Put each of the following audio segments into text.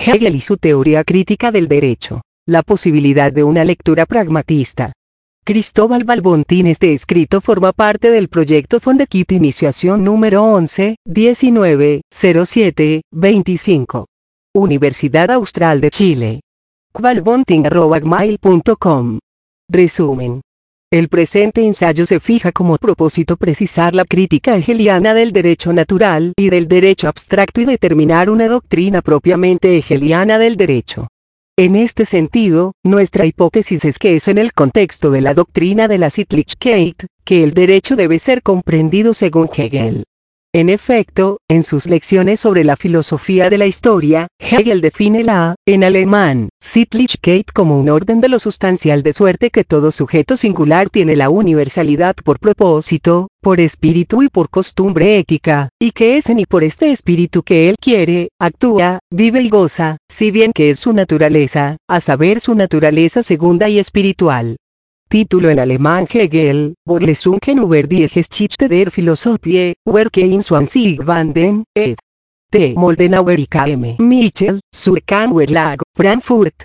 Hegel y su teoría crítica del derecho. La posibilidad de una lectura pragmatista. Cristóbal Balbontín. Este escrito forma parte del proyecto Fondekip Iniciación número 11, 19, 07, 25. Universidad Austral de Chile. balbontin@gmail.com. Resumen. El presente ensayo se fija como propósito precisar la crítica hegeliana del derecho natural y del derecho abstracto y determinar una doctrina propiamente hegeliana del derecho. En este sentido, nuestra hipótesis es que es en el contexto de la doctrina de la Sittlichkeit, que el derecho debe ser comprendido según Hegel. En efecto, en sus lecciones sobre la filosofía de la historia, Hegel define en alemán, Sittlichkeit como un orden de lo sustancial de suerte que todo sujeto singular tiene la universalidad por propósito, por espíritu y por costumbre ética, y que es en y por este espíritu que él quiere, actúa, vive y goza, si bien que es su naturaleza, a saber su naturaleza segunda y espiritual. Título en alemán: Hegel, Vorlesungen über die Geschichte der Philosophie, Werke in 20 Banden, ed. T. Moldenhauer y K. M. Mitchell, Zur Verlag, Frankfurt,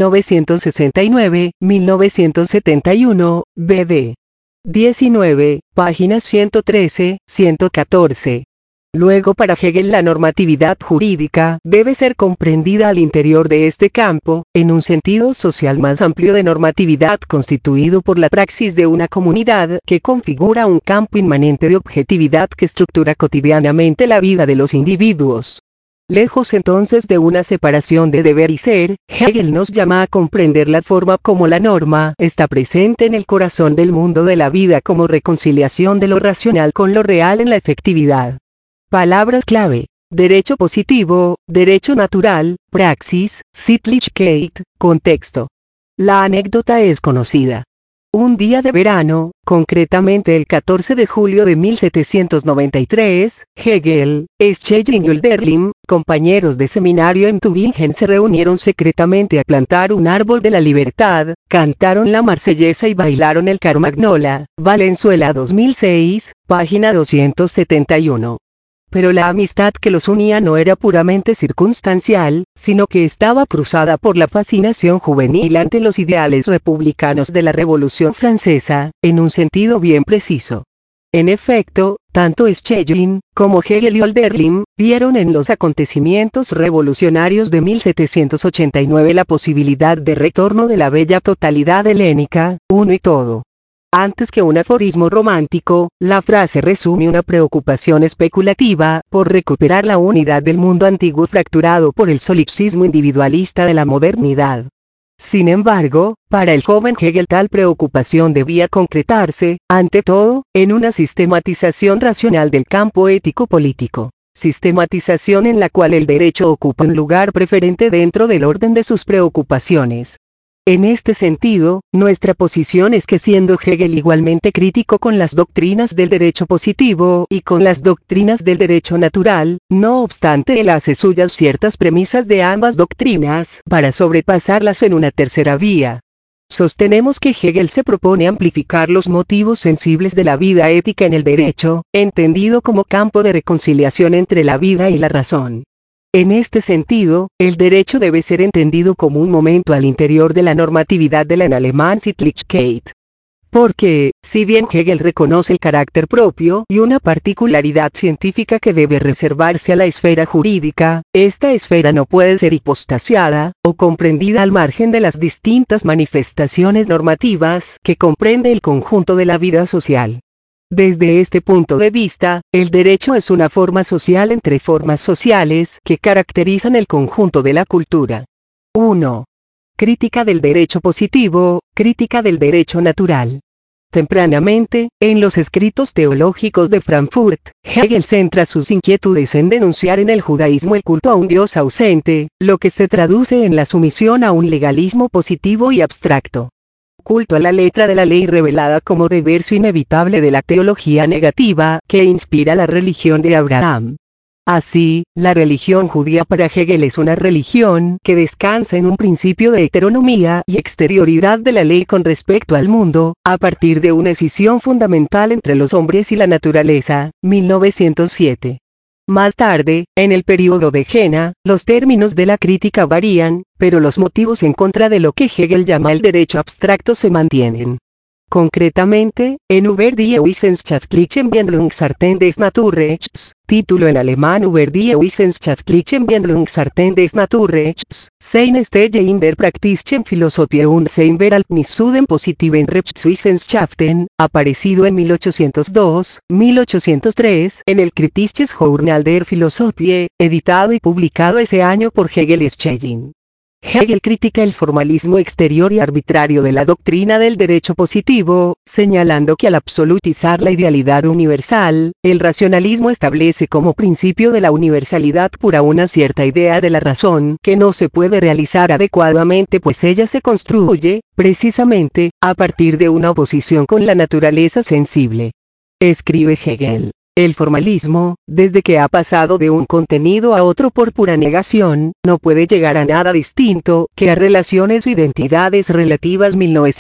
1969-1971, bd. 19, páginas 113, 114. Luego, para Hegel la normatividad jurídica debe ser comprendida al interior de este campo, en un sentido social más amplio de normatividad constituido por la praxis de una comunidad que configura un campo inmanente de objetividad que estructura cotidianamente la vida de los individuos. Lejos entonces de una separación de deber y ser, Hegel nos llama a comprender la forma como la norma está presente en el corazón del mundo de la vida como reconciliación de lo racional con lo real en la efectividad. Palabras clave: derecho positivo, derecho natural, praxis, Sittlichkeit, contexto. La anécdota es conocida. Un día de verano, concretamente el 14 de julio de 1793, Hegel, Schelling y Hölderlin, compañeros de seminario en Tübingen, se reunieron secretamente a plantar un árbol de la libertad, cantaron la Marsellesa y bailaron el Carmagnola, Valenzuela 2006, página 271. Pero la amistad que los unía no era puramente circunstancial, sino que estaba cruzada por la fascinación juvenil ante los ideales republicanos de la Revolución Francesa, en un sentido bien preciso. En efecto, tanto Schelling, como Hegel y Hölderlin, vieron en los acontecimientos revolucionarios de 1789 la posibilidad de retorno de la bella totalidad helénica, uno y todo. Antes que un aforismo romántico, la frase resume una preocupación especulativa por recuperar la unidad del mundo antiguo fracturado por el solipsismo individualista de la modernidad. Sin embargo, para el joven Hegel tal preocupación debía concretarse, ante todo, en una sistematización racional del campo ético-político. Sistematización en la cual el derecho ocupa un lugar preferente dentro del orden de sus preocupaciones. En este sentido, nuestra posición es que siendo Hegel igualmente crítico con las doctrinas del derecho positivo y con las doctrinas del derecho natural, no obstante él hace suyas ciertas premisas de ambas doctrinas para sobrepasarlas en una tercera vía. Sostenemos que Hegel se propone amplificar los motivos sensibles de la vida ética en el derecho, entendido como campo de reconciliación entre la vida y la razón. En este sentido, el derecho debe ser entendido como un momento al interior de la normatividad de la en alemán Sittlichkeit. Porque, si bien Hegel reconoce el carácter propio y una particularidad científica que debe reservarse a la esfera jurídica, esta esfera no puede ser hipostasiada, o comprendida al margen de las distintas manifestaciones normativas que comprende el conjunto de la vida social. Desde este punto de vista, el derecho es una forma social entre formas sociales que caracterizan el conjunto de la cultura. 1. Crítica del derecho positivo, crítica del derecho natural. Tempranamente, en los escritos teológicos de Frankfurt, Hegel centra sus inquietudes en denunciar en el judaísmo el culto a un Dios ausente, lo que se traduce en la sumisión a un legalismo positivo y abstracto. Culto a la letra de la ley revelada como reverso inevitable de la teología negativa que inspira la religión de Abraham. Así, la religión judía para Hegel es una religión que descansa en un principio de heteronomía y exterioridad de la ley con respecto al mundo, a partir de una escisión fundamental entre los hombres y la naturaleza, 1907. Más tarde, en el período de Jena, los términos de la crítica varían, pero los motivos en contra de lo que Hegel llama el derecho abstracto se mantienen. Concretamente, en Über die wissenschaftlichen Behandlungsarten des Naturrechts, título en alemán Über die wissenschaftlichen Behandlungsarten des Naturrechts, seine Stelle in der praktischen Philosophie und sein Verhältnis zu den positiven Rechtswissenschaften, aparecido en 1802-1803 en el Kritisches Journal der Philosophie, editado y publicado ese año por Hegel y Schelling. Hegel critica el formalismo exterior y arbitrario de la doctrina del derecho positivo, señalando que al absolutizar la idealidad universal, el racionalismo establece como principio de la universalidad pura una cierta idea de la razón que no se puede realizar adecuadamente pues ella se construye, precisamente, a partir de una oposición con la naturaleza sensible. Escribe Hegel. El formalismo, desde que ha pasado de un contenido a otro por pura negación, no puede llegar a nada distinto que a relaciones o identidades relativas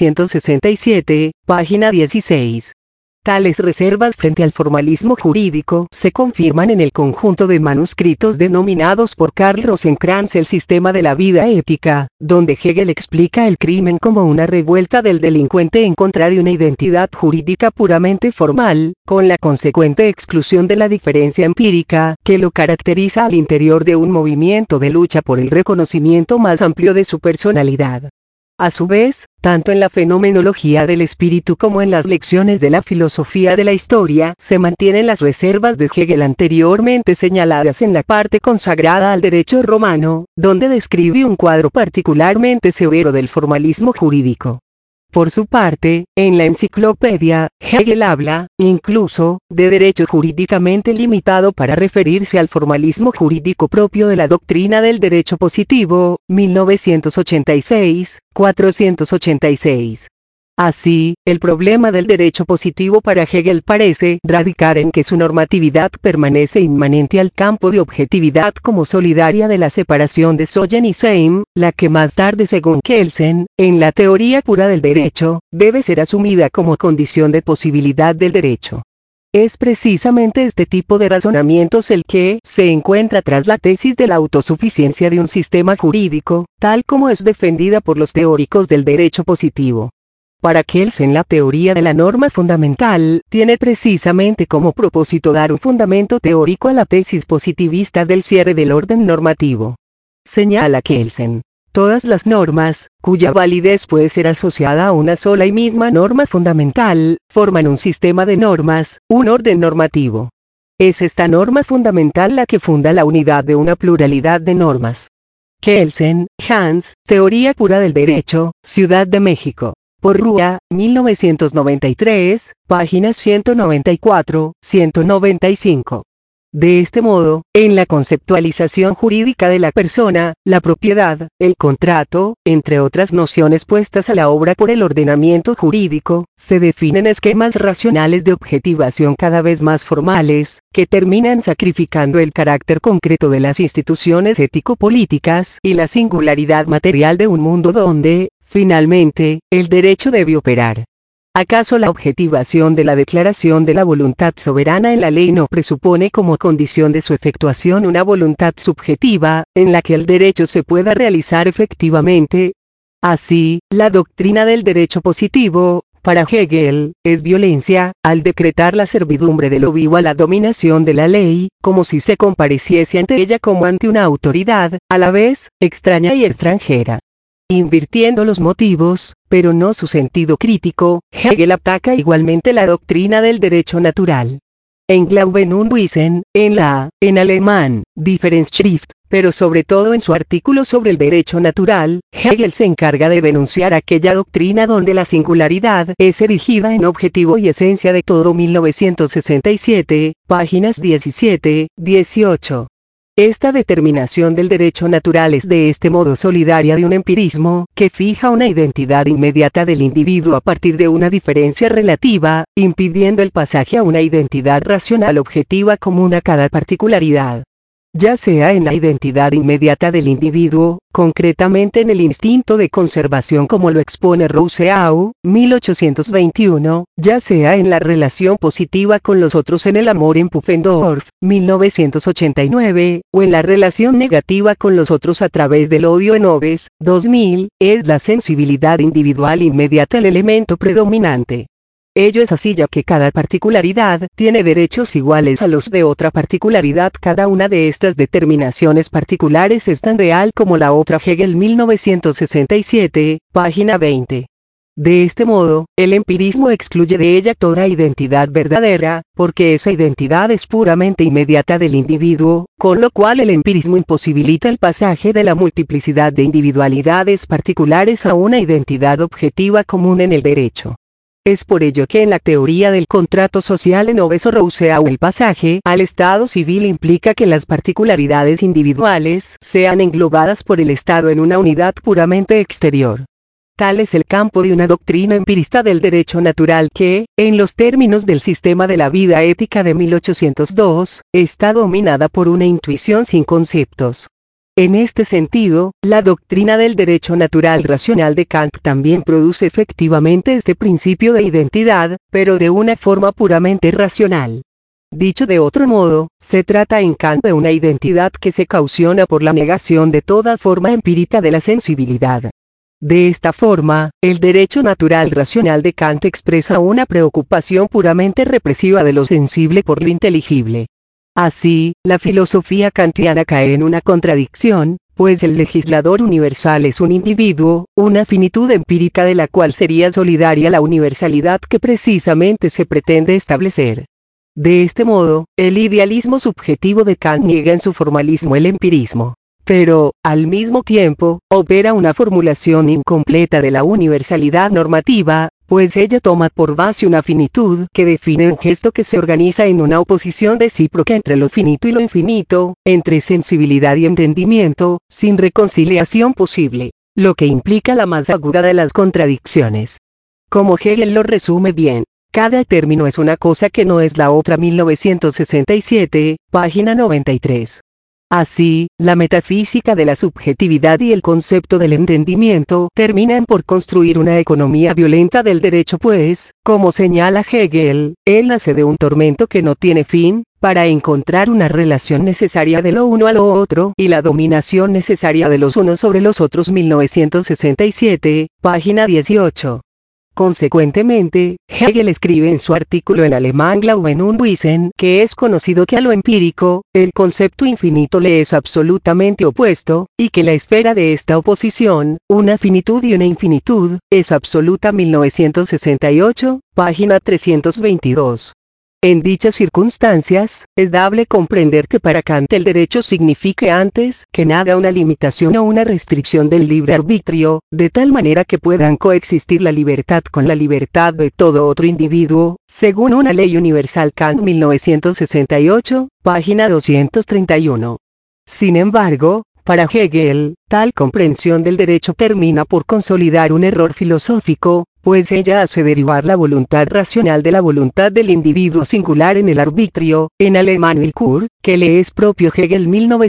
1967, página 16. Tales reservas frente al formalismo jurídico se confirman en el conjunto de manuscritos denominados por Karl Rosenkranz el sistema de la vida ética, donde Hegel explica el crimen como una revuelta del delincuente en contra de una identidad jurídica puramente formal, con la consecuente exclusión de la diferencia empírica que lo caracteriza al interior de un movimiento de lucha por el reconocimiento más amplio de su personalidad. A su vez, tanto en la fenomenología del espíritu como en las lecciones de la filosofía de la historia se mantienen las reservas de Hegel anteriormente señaladas en la parte consagrada al derecho romano, donde describe un cuadro particularmente severo del formalismo jurídico. Por su parte, en la enciclopedia, Hegel habla, incluso, de derecho jurídicamente limitado para referirse al formalismo jurídico propio de la doctrina del derecho positivo, 1986, 486. Así, el problema del derecho positivo para Hegel parece radicar en que su normatividad permanece inmanente al campo de objetividad como solidaria de la separación de Sollen y Seim, la que más tarde según Kelsen, en la teoría pura del derecho, debe ser asumida como condición de posibilidad del derecho. Es precisamente este tipo de razonamientos el que se encuentra tras la tesis de la autosuficiencia de un sistema jurídico, tal como es defendida por los teóricos del derecho positivo. Para Kelsen la teoría de la norma fundamental tiene precisamente como propósito dar un fundamento teórico a la tesis positivista del cierre del orden normativo. Señala Kelsen. Todas las normas, cuya validez puede ser asociada a una sola y misma norma fundamental, forman un sistema de normas, un orden normativo. Es esta norma fundamental la que funda la unidad de una pluralidad de normas. Kelsen, Hans, Teoría pura del derecho, Ciudad de México. Por Rua, 1993, páginas 194, 195. De este modo, en la conceptualización jurídica de la persona, la propiedad, el contrato, entre otras nociones puestas a la obra por el ordenamiento jurídico, se definen esquemas racionales de objetivación cada vez más formales, que terminan sacrificando el carácter concreto de las instituciones ético-políticas y la singularidad material de un mundo donde, finalmente, el derecho debe operar. ¿Acaso la objetivación de la declaración de la voluntad soberana en la ley no presupone como condición de su efectuación una voluntad subjetiva, en la que el derecho se pueda realizar efectivamente? Así, la doctrina del derecho positivo, para Hegel, es violencia, al decretar la servidumbre de lo vivo a la dominación de la ley, como si se compareciese ante ella como ante una autoridad, a la vez, extraña y extranjera. Invirtiendo los motivos, pero no su sentido crítico, Hegel ataca igualmente la doctrina del derecho natural. En Glauben und Wissen, en alemán, Differenzschrift, pero sobre todo en su artículo sobre el derecho natural, Hegel se encarga de denunciar aquella doctrina donde la singularidad es erigida en objetivo y esencia de todo 1967, páginas 17, 18. Esta determinación del derecho natural es de este modo solidaria de un empirismo que fija una identidad inmediata del individuo a partir de una diferencia relativa, impidiendo el pasaje a una identidad racional objetiva común a cada particularidad. ya sea en la identidad inmediata del individuo, concretamente en el instinto de conservación como lo expone Rousseau, 1821, ya sea en la relación positiva con los otros en el amor en Pufendorf, 1989, o en la relación negativa con los otros a través del odio en Hobbes, 2000, es la sensibilidad individual inmediata el elemento predominante. Ello es así ya que cada particularidad tiene derechos iguales a los de otra particularidad. Cada una de estas determinaciones particulares es tan real como la otra. Hegel 1967, página 20. De este modo, el empirismo excluye de ella toda identidad verdadera, porque esa identidad es puramente inmediata del individuo, con lo cual el empirismo imposibilita el pasaje de la multiplicidad de individualidades particulares a una identidad objetiva común en el derecho. Es por ello que en la teoría del contrato social en Hobbes o Rousseau el pasaje al estado civil implica que las particularidades individuales sean englobadas por el Estado en una unidad puramente exterior. Tal es el campo de una doctrina empirista del derecho natural que, en los términos del sistema de la vida ética de 1802, está dominada por una intuición sin conceptos. En este sentido, la doctrina del derecho natural racional de Kant también produce efectivamente este principio de identidad, pero de una forma puramente racional. Dicho de otro modo, se trata en Kant de una identidad que se causona por la negación de toda forma empírica de la sensibilidad. De esta forma, el derecho natural racional de Kant expresa una preocupación puramente represiva de lo sensible por lo inteligible. Así, la filosofía kantiana cae en una contradicción, pues el legislador universal es un individuo, una finitud empírica de la cual sería solidaria la universalidad que precisamente se pretende establecer. De este modo, el idealismo subjetivo de Kant niega en su formalismo el empirismo. Pero, al mismo tiempo, opera una formulación incompleta de la universalidad normativa, pues ella toma por base una finitud que define un gesto que se organiza en una oposición recíproca entre lo finito y lo infinito, entre sensibilidad y entendimiento, sin reconciliación posible, lo que implica la más aguda de las contradicciones. Como Hegel lo resume bien, cada término es una cosa que no es la otra. 1967, página 93. Así, la metafísica de la subjetividad y el concepto del entendimiento terminan por construir una economía violenta del derecho, pues, como señala Hegel, él nace de un tormento que no tiene fin, para encontrar una relación necesaria de lo uno a lo otro y la dominación necesaria de los unos sobre los otros. 1967, página 18. Consecuentemente, Hegel escribe en su artículo en alemán Glauben und Wissen que es conocido que a lo empírico, el concepto infinito le es absolutamente opuesto, y que la esfera de esta oposición, una finitud y una infinitud, es absoluta. 1968, página 322. En dichas circunstancias, es dable comprender que para Kant el derecho signifique antes que nada una limitación o una restricción del libre arbitrio, de tal manera que puedan coexistir la libertad con la libertad de todo otro individuo, según una ley universal. Kant 1968, página 231. Sin embargo, para Hegel, tal comprensión del derecho termina por consolidar un error filosófico, pues ella hace derivar la voluntad racional de la voluntad del individuo singular en el arbitrio, en alemán Willkür, que le es propio. Hegel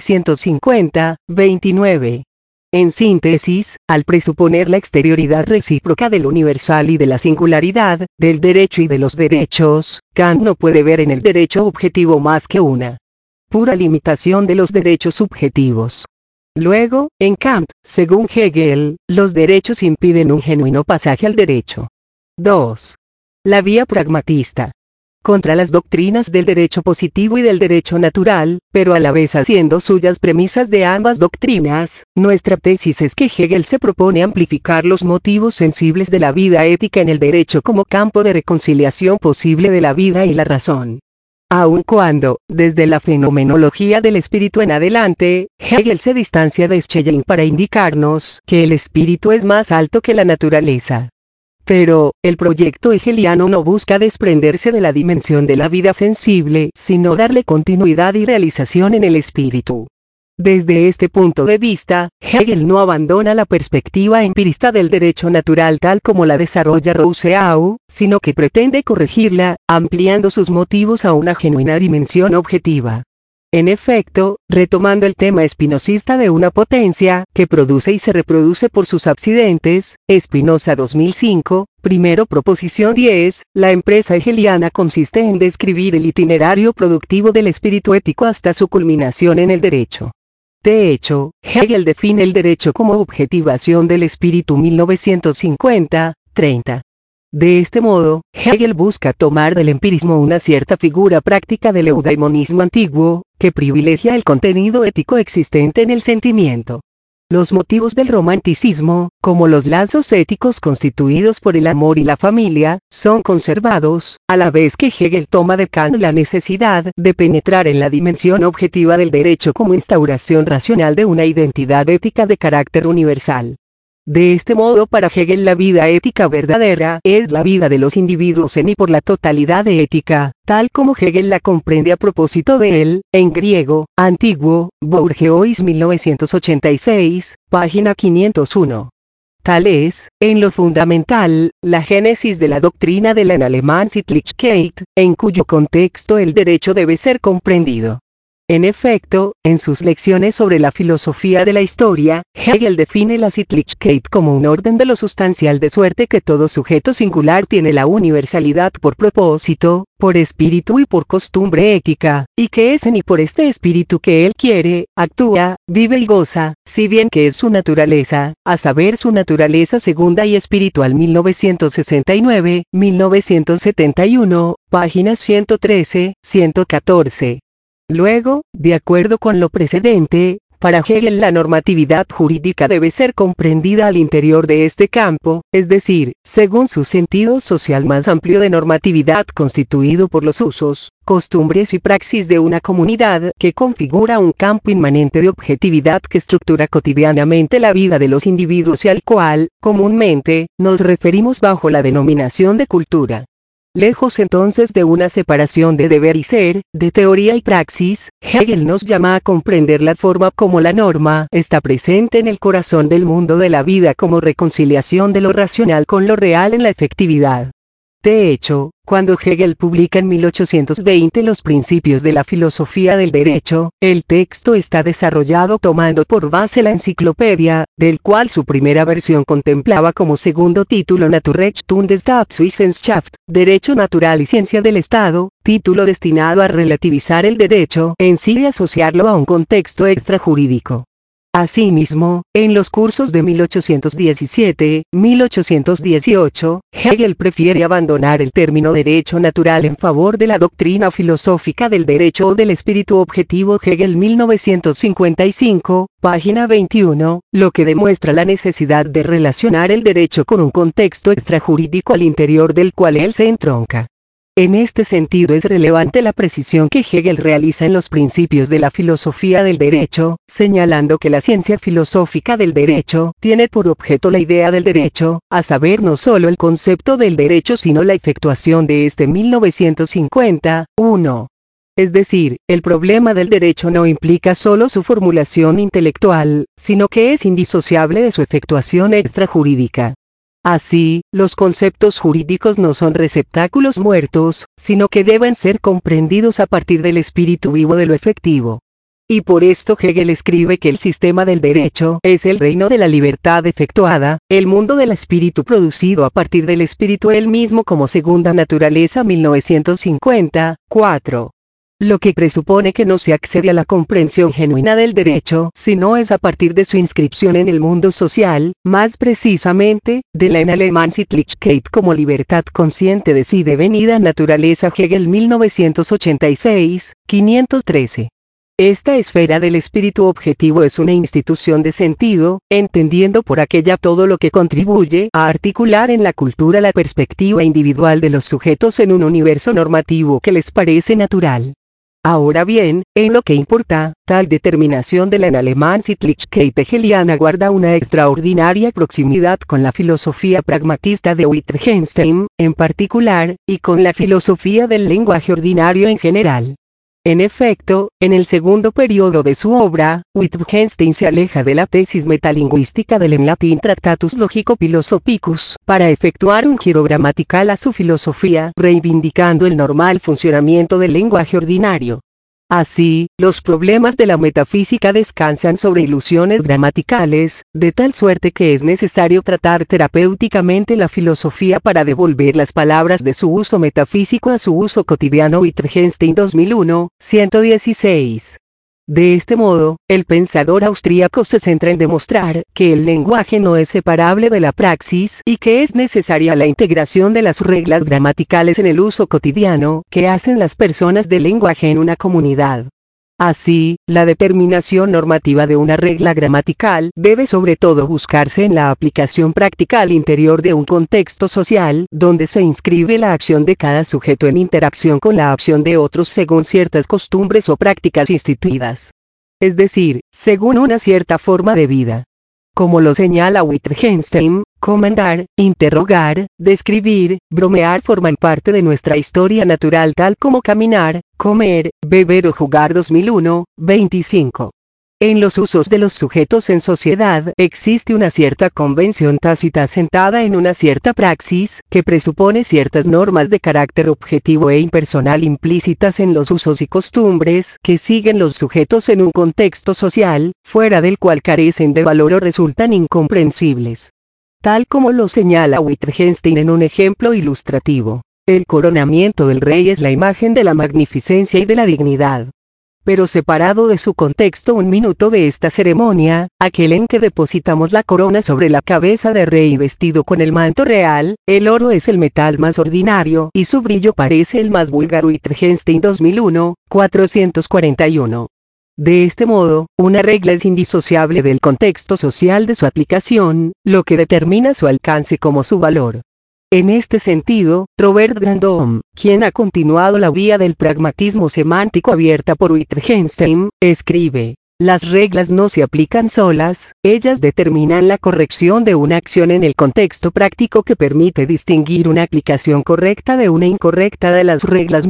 1950, 29. En síntesis, al presuponer la exterioridad recíproca del universal y de la singularidad, del derecho y de los derechos, Kant no puede ver en el derecho objetivo más que una pura limitación de los derechos subjetivos. Luego, en Kant, según Hegel, los derechos impiden un genuino pasaje al derecho. 2. La vía pragmatista. Contra las doctrinas del derecho positivo y del derecho natural, pero a la vez haciendo suyas premisas de ambas doctrinas, nuestra tesis es que Hegel se propone amplificar los motivos sensibles de la vida ética en el derecho como campo de reconciliación posible de la vida y la razón. Aun cuando, desde la fenomenología del espíritu en adelante, Hegel se distancia de Schelling para indicarnos que el espíritu es más alto que la naturaleza. Pero, el proyecto hegeliano no busca desprenderse de la dimensión de la vida sensible, sino darle continuidad y realización en el espíritu. Desde este punto de vista, Hegel no abandona la perspectiva empirista del derecho natural tal como la desarrolla Rousseau, sino que pretende corregirla, ampliando sus motivos a una genuina dimensión objetiva. En efecto, retomando el tema espinosista de una potencia que produce y se reproduce por sus accidentes, Spinoza 2005, primero proposición 10, la empresa hegeliana consiste en describir el itinerario productivo del espíritu ético hasta su culminación en el derecho. De hecho, Hegel define el derecho como objetivación del espíritu 1950, 30. De este modo, Hegel busca tomar del empirismo una cierta figura práctica del eudaimonismo antiguo, que privilegia el contenido ético existente en el sentimiento. Los motivos del romanticismo, como los lazos éticos constituidos por el amor y la familia, son conservados, a la vez que Hegel toma de Kant la necesidad de penetrar en la dimensión objetiva del derecho como instauración racional de una identidad ética de carácter universal. De este modo, para Hegel la vida ética verdadera es la vida de los individuos en y por la totalidad de ética, tal como Hegel la comprende a propósito de él, en griego, antiguo, Bourgeois 1986, página 501. Tal es, en lo fundamental, la génesis de la doctrina de la en alemán Sittlichkeit, en cuyo contexto el derecho debe ser comprendido. En efecto, en sus lecciones sobre la filosofía de la historia, Hegel define la Sittlichkeit como un orden de lo sustancial de suerte que todo sujeto singular tiene la universalidad por propósito, por espíritu y por costumbre ética, y que es en y por este espíritu que él quiere, actúa, vive y goza, si bien que es su naturaleza, a saber su naturaleza segunda y espiritual 1969, 1971, páginas 113, 114. Luego, de acuerdo con lo precedente, para Hegel la normatividad jurídica debe ser comprendida al interior de este campo, es decir, según su sentido social más amplio de normatividad constituido por los usos, costumbres y praxis de una comunidad que configura un campo inmanente de objetividad que estructura cotidianamente la vida de los individuos y al cual, comúnmente, nos referimos bajo la denominación de cultura. Lejos entonces de una separación de deber y ser, de teoría y praxis, Hegel nos llama a comprender la forma como la norma está presente en el corazón del mundo de la vida como reconciliación de lo racional con lo real en la efectividad. De hecho, cuando Hegel publica en 1820 los principios de la filosofía del derecho, el texto está desarrollado tomando por base la enciclopedia, del cual su primera versión contemplaba como segundo título Naturrecht und Staatswissenschaft, Derecho Natural y Ciencia del Estado, título destinado a relativizar el derecho en sí y asociarlo a un contexto extrajurídico. Asimismo, en los cursos de 1817-1818, Hegel prefiere abandonar el término derecho natural en favor de la doctrina filosófica del derecho o del espíritu objetivo Hegel 1955, página 21, lo que demuestra la necesidad de relacionar el derecho con un contexto extrajurídico al interior del cual él se entronca. En este sentido es relevante la precisión que Hegel realiza en los principios de la filosofía del derecho, señalando que la ciencia filosófica del derecho tiene por objeto la idea del derecho, a saber no solo el concepto del derecho sino la efectuación de este 1950, 1. Es decir, el problema del derecho no implica solo su formulación intelectual, sino que es indisociable de su efectuación extrajurídica. Así, los conceptos jurídicos no son receptáculos muertos, sino que deben ser comprendidos a partir del espíritu vivo de lo efectivo. Y por esto Hegel escribe que el sistema del derecho es el reino de la libertad efectuada, el mundo del espíritu producido a partir del espíritu él mismo como segunda naturaleza 1950, 4. Lo que presupone que no se accede a la comprensión genuina del derecho, sino es a partir de su inscripción en el mundo social, más precisamente, de la en alemán Sittlichkeit como libertad consciente de sí devenida naturaleza Hegel 1986, 513. Esta esfera del espíritu objetivo es una institución de sentido, entendiendo por aquella todo lo que contribuye a articular en la cultura la perspectiva individual de los sujetos en un universo normativo que les parece natural. Ahora bien, en lo que importa, tal determinación de la en alemán Sittlichkeit hegeliana guarda una extraordinaria proximidad con la filosofía pragmatista de Wittgenstein, en particular, y con la filosofía del lenguaje ordinario en general. En efecto, en el segundo periodo de su obra, Wittgenstein se aleja de la tesis metalingüística del en latín Tractatus Logico-Philosophicus para efectuar un giro gramatical a su filosofía, reivindicando el normal funcionamiento del lenguaje ordinario. Así, los problemas de la metafísica descansan sobre ilusiones gramaticales, de tal suerte que es necesario tratar terapéuticamente la filosofía para devolver las palabras de su uso metafísico a su uso cotidiano. Wittgenstein 2001, 116. De este modo, el pensador austríaco se centra en demostrar que el lenguaje no es separable de la praxis y que es necesaria la integración de las reglas gramaticales en el uso cotidiano que hacen las personas del lenguaje en una comunidad. Así, la determinación normativa de una regla gramatical debe sobre todo buscarse en la aplicación práctica al interior de un contexto social, donde se inscribe la acción de cada sujeto en interacción con la acción de otros según ciertas costumbres o prácticas instituidas. Es decir, según una cierta forma de vida. Como lo señala Wittgenstein, comandar, interrogar, describir, bromear forman parte de nuestra historia natural tal como caminar, comer, beber o jugar. 2001, 25. En los usos de los sujetos en sociedad existe una cierta convención tácita asentada en una cierta praxis, que presupone ciertas normas de carácter objetivo e impersonal implícitas en los usos y costumbres que siguen los sujetos en un contexto social, fuera del cual carecen de valor o resultan incomprensibles. Tal como lo señala Wittgenstein en un ejemplo ilustrativo, el coronamiento del rey es la imagen de la magnificencia y de la dignidad. Pero separado de su contexto un minuto de esta ceremonia, aquel en que depositamos la corona sobre la cabeza de rey vestido con el manto real, el oro es el metal más ordinario y su brillo parece el más vulgar. Wittgenstein 2001, 441. De este modo, una regla es indisociable del contexto social de su aplicación, lo que determina su alcance como su valor. En este sentido, Robert Grandhomme, quien ha continuado la vía del pragmatismo semántico abierta por Wittgenstein, escribe: las reglas no se aplican solas, ellas determinan la corrección de una acción en el contexto práctico que permite distinguir una aplicación correcta de una incorrecta. De las reglas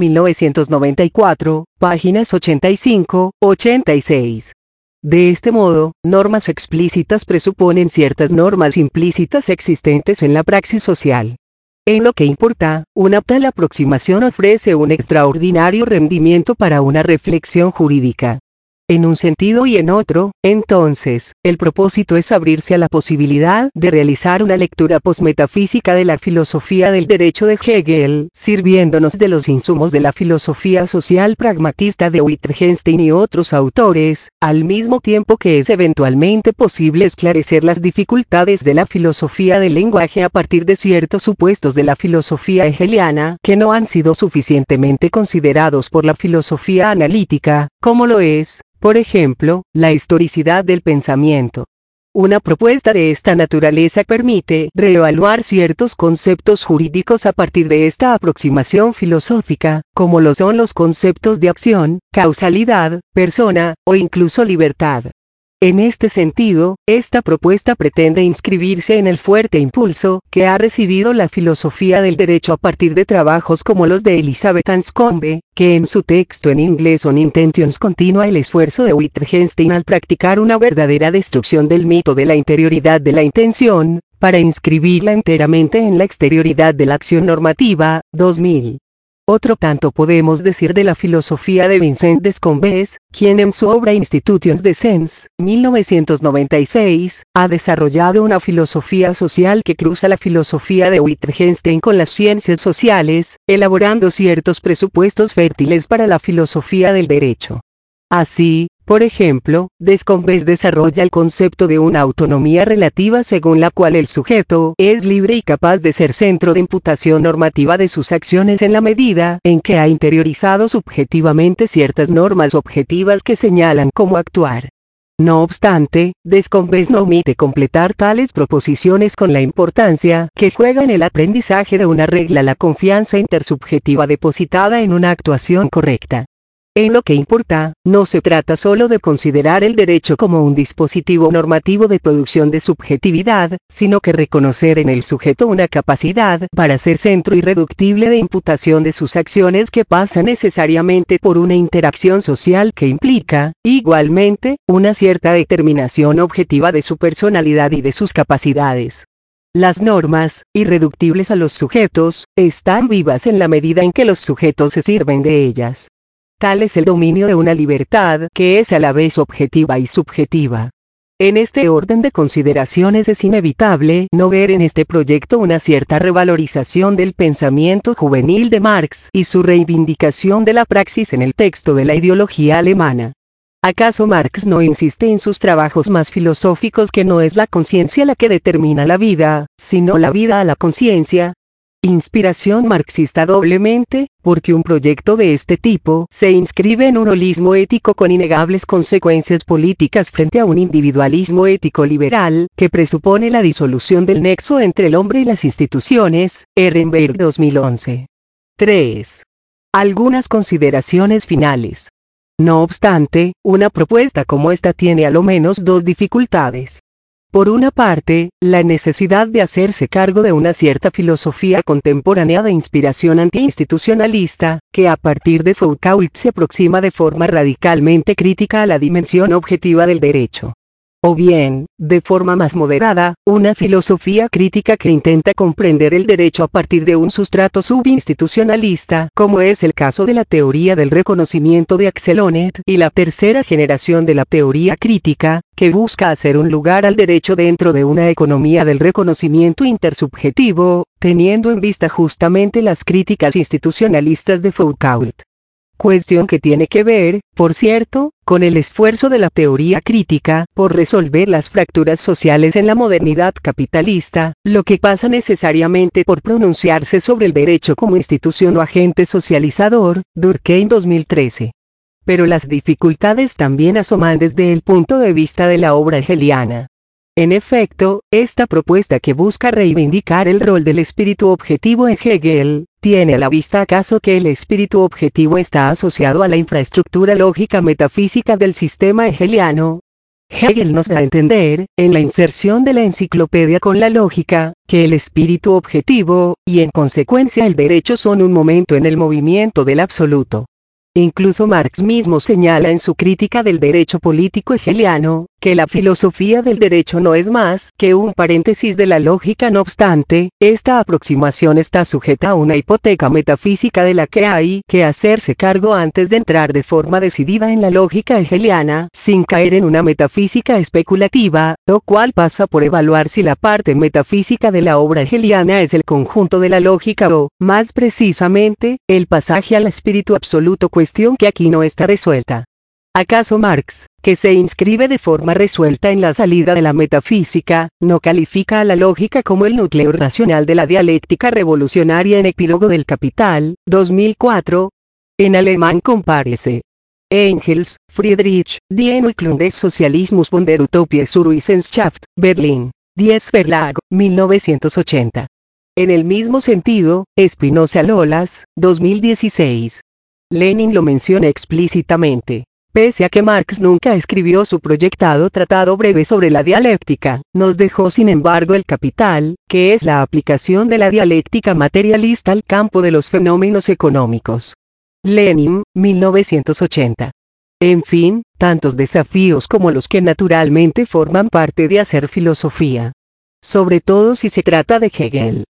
1994, páginas 85, 86. De este modo, normas explícitas presuponen ciertas normas implícitas existentes en la praxis social. En lo que importa, una tal aproximación ofrece un extraordinario rendimiento para una reflexión jurídica. En un sentido y en otro, entonces, el propósito es abrirse a la posibilidad de realizar una lectura posmetafísica de la filosofía del derecho de Hegel, sirviéndonos de los insumos de la filosofía social pragmatista de Wittgenstein y otros autores, al mismo tiempo que es eventualmente posible esclarecer las dificultades de la filosofía del lenguaje a partir de ciertos supuestos de la filosofía hegeliana que no han sido suficientemente considerados por la filosofía analítica, como lo es, por ejemplo, la historicidad del pensamiento. Una propuesta de esta naturaleza permite reevaluar ciertos conceptos jurídicos a partir de esta aproximación filosófica, como lo son los conceptos de acción, causalidad, persona, o incluso libertad. En este sentido, esta propuesta pretende inscribirse en el fuerte impulso que ha recibido la filosofía del derecho a partir de trabajos como los de Elizabeth Anscombe, que en su texto en inglés On Intentions continúa el esfuerzo de Wittgenstein al practicar una verdadera destrucción del mito de la interioridad de la intención, para inscribirla enteramente en la exterioridad de la acción normativa. 2000. Otro tanto podemos decir de la filosofía de Vincent Descombes, quien en su obra Institutions de Sens, 1996, ha desarrollado una filosofía social que cruza la filosofía de Wittgenstein con las ciencias sociales, elaborando ciertos presupuestos fértiles para la filosofía del derecho. Así, por ejemplo, Descombes desarrolla el concepto de una autonomía relativa según la cual el sujeto es libre y capaz de ser centro de imputación normativa de sus acciones en la medida en que ha interiorizado subjetivamente ciertas normas objetivas que señalan cómo actuar. No obstante, Descombes no omite completar tales proposiciones con la importancia que juega en el aprendizaje de una regla la confianza intersubjetiva depositada en una actuación correcta. En lo que importa, no se trata solo de considerar el derecho como un dispositivo normativo de producción de subjetividad, sino que reconocer en el sujeto una capacidad para ser centro irreductible de imputación de sus acciones que pasa necesariamente por una interacción social que implica, igualmente, una cierta determinación objetiva de su personalidad y de sus capacidades. Las normas, irreductibles a los sujetos, están vivas en la medida en que los sujetos se sirven de ellas. Tal es el dominio de una libertad que es a la vez objetiva y subjetiva. En este orden de consideraciones es inevitable no ver en este proyecto una cierta revalorización del pensamiento juvenil de Marx y su reivindicación de la praxis en el texto de la ideología alemana. ¿Acaso Marx no insiste en sus trabajos más filosóficos que no es la conciencia la que determina la vida, sino la vida a la conciencia? Inspiración marxista doblemente, porque un proyecto de este tipo se inscribe en un holismo ético con innegables consecuencias políticas frente a un individualismo ético liberal, que presupone la disolución del nexo entre el hombre y las instituciones. Ehrenberg 2011. 3. Algunas consideraciones finales. No obstante, una propuesta como esta tiene a lo menos dos dificultades. Por una parte, la necesidad de hacerse cargo de una cierta filosofía contemporánea de inspiración antiinstitucionalista, que a partir de Foucault se aproxima de forma radicalmente crítica a la dimensión objetiva del derecho. O bien, de forma más moderada, una filosofía crítica que intenta comprender el derecho a partir de un sustrato subinstitucionalista, como es el caso de la teoría del reconocimiento de Axel Honneth y la tercera generación de la teoría crítica, que busca hacer un lugar al derecho dentro de una economía del reconocimiento intersubjetivo, teniendo en vista justamente las críticas institucionalistas de Foucault. Cuestión que tiene que ver, por cierto, con el esfuerzo de la teoría crítica por resolver las fracturas sociales en la modernidad capitalista, lo que pasa necesariamente por pronunciarse sobre el derecho como institución o agente socializador. Durkheim 2013. Pero las dificultades también asoman desde el punto de vista de la obra hegeliana. En efecto, esta propuesta que busca reivindicar el rol del espíritu objetivo en Hegel, ¿tiene a la vista acaso que el espíritu objetivo está asociado a la infraestructura lógica metafísica del sistema hegeliano? Hegel nos da a entender, en la inserción de la enciclopedia con la lógica, que el espíritu objetivo, y en consecuencia el derecho son un momento en el movimiento del absoluto. Incluso Marx mismo señala en su crítica del derecho político hegeliano, que la filosofía del derecho no es más que un paréntesis de la lógica. No obstante, esta aproximación está sujeta a una hipoteca metafísica de la que hay que hacerse cargo antes de entrar de forma decidida en la lógica hegeliana, sin caer en una metafísica especulativa, lo cual pasa por evaluar si la parte metafísica de la obra hegeliana es el conjunto de la lógica o, más precisamente, el pasaje al espíritu absoluto, cuestión que aquí no está resuelta. ¿Acaso Marx, que se inscribe de forma resuelta en la salida de la metafísica, no califica a la lógica como el núcleo racional de la dialéctica revolucionaria en Epílogo del Capital, 2004? En alemán compárese. Engels, Friedrich, Die Entwicklung des Sozialismus von der Utopie zur Wissenschaft, Berlin, 10 Verlag, 1980. En el mismo sentido, Espinosa Lolas, 2016. Lenin lo menciona explícitamente. Pese a que Marx nunca escribió su proyectado tratado breve sobre la dialéctica, nos dejó sin embargo el Capital, que es la aplicación de la dialéctica materialista al campo de los fenómenos económicos. Lenin, 1980. En fin, tantos desafíos como los que naturalmente forman parte de hacer filosofía. Sobre todo si se trata de Hegel.